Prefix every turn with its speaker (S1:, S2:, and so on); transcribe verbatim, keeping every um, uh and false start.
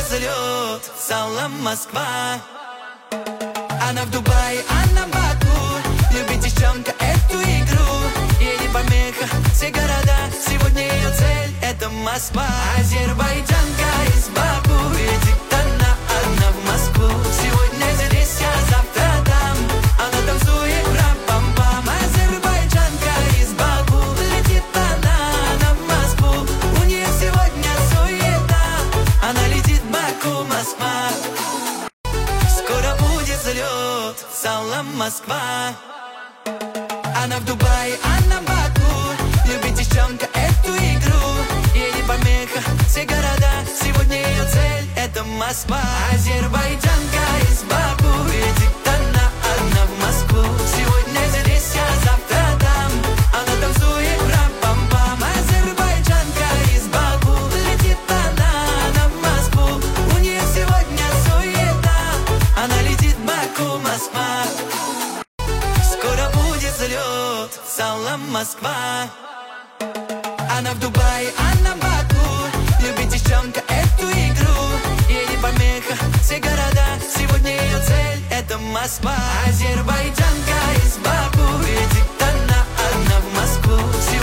S1: взлет, салам, Москва. Она в Дубае, она в Баку. Любит девчонка эту игру. Ей не помеха все города. Сегодня ее цель — это Москва. Азербайджанка из Баку. Летит она одна в Москву. Сегодня здесь, а завтра там. Она танцует рам-пам-пам. Азербайджанка из Баку. Летит она, она в Москву. У нее сегодня суета. Она летит в Баку, Москва. Скоро будет взлет, салам, Москва. Она в Дубае, она в Баку. Любит девчонка эту игру. Ей не помеха все города. Сегодня ее цель — это Москва. Азербайджанка из Баку. Летит она одна в Москву. Сегодня здесь, а завтра там. Она танцует рам-пам-пам. Азербайджанка из Баку. Летит она, она в Москву. У нее сегодня суета. Она летит в Баку, Москва. Скоро будет взлет, салам, Москва. Она в Дубае, она в Баку. Любит девчонка эту игру. Ей не помеха все города. Сегодня ее цель — это Москва. Азербайджанка из Баку. Летит она одна в Москву.